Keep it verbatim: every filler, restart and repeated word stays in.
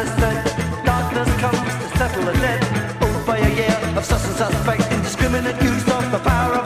is threat. Darkness comes to settle the dead. All by a year of sus and suspect, indiscriminate use of the power of